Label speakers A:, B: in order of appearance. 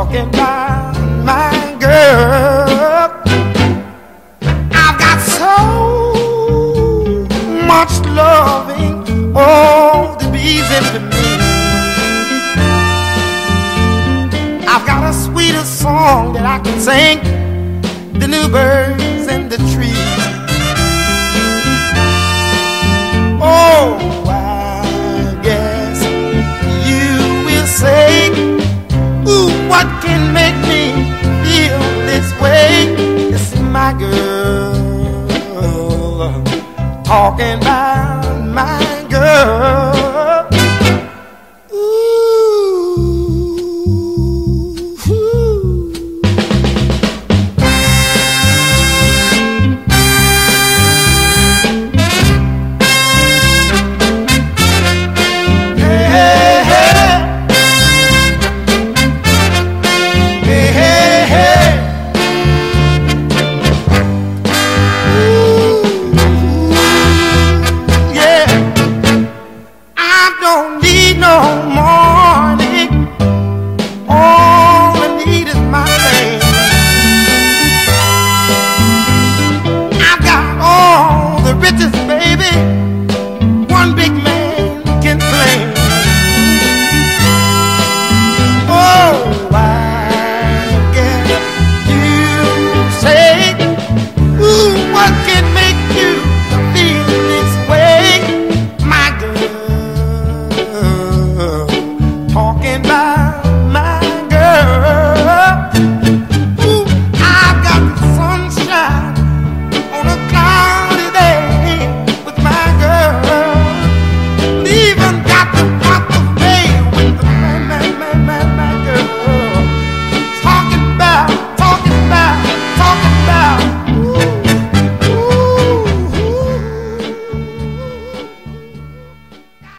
A: talking about my girl. I've got so much loving, oh, to be easy for me. I've got a sweeter song that I can sing, the new birds and the trees. Oh, I guess you will say, ooh, what can make me feel this way? It's my girl, talking about my girl.